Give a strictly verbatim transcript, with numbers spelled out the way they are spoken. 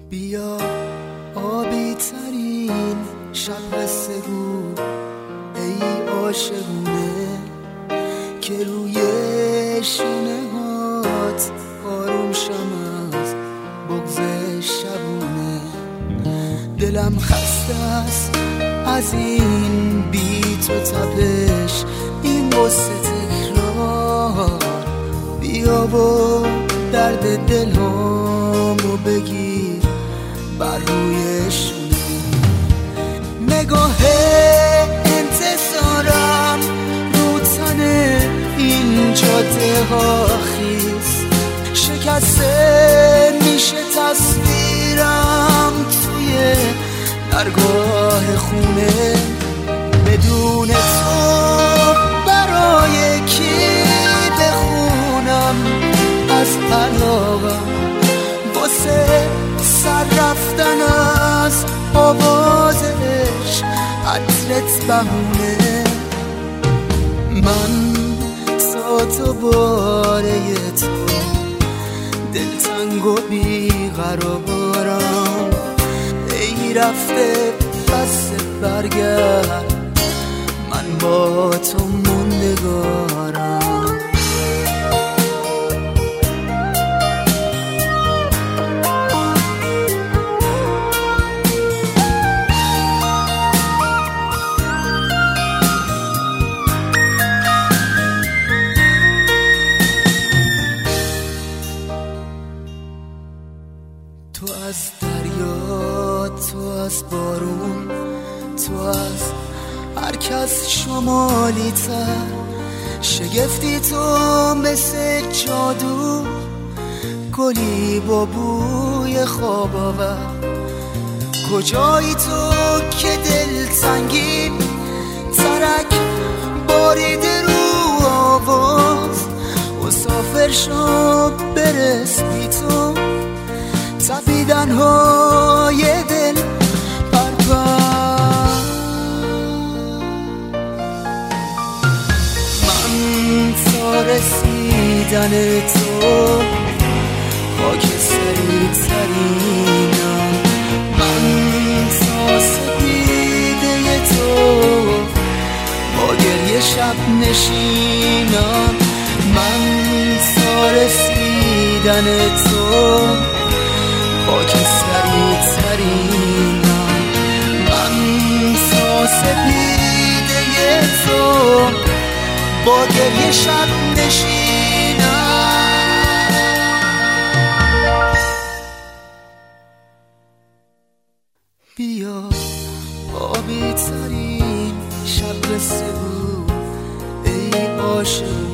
بیا آبی ترین شب قصه گو ای عاشقونه که روی شونه هات آروم شم از بغض شبونه. دلم خسته است از این بی تو تپش، این قصه تکرار. بیا و درد دلامو بگیر بر روی شونه. نگاه انتظارم رو تن این جاده ها خیز شکسته میشه تصویرم توی درگاه خونه. بدون تو برای کی بخونم از علاقم واسه سر رفتن از آوازش عطرت بهونه. من سات و باره تو دلتنگ و بیقرارم، ای رفته پس برگرد من با تو موندگارم. تو از دریا، تو از بارون، تو از هر کس شمالی تر، شگفتی تو مثل جادو، گلی با بوی خواب آور. کجایی تو که دل تنگی ترک باریده رو آواز، مسافر شو برس بی تو تپیدن های دل پرپر. من تا رسیدن تو خاک سری ترینم، من تا سپیده تو با گریه شب نشینم، من تا رسیدن تو خاک سری ترینم، من تا سپیده تو با گریه شب نشینم. بیا آبی ترین شب قصه گو ای عاشق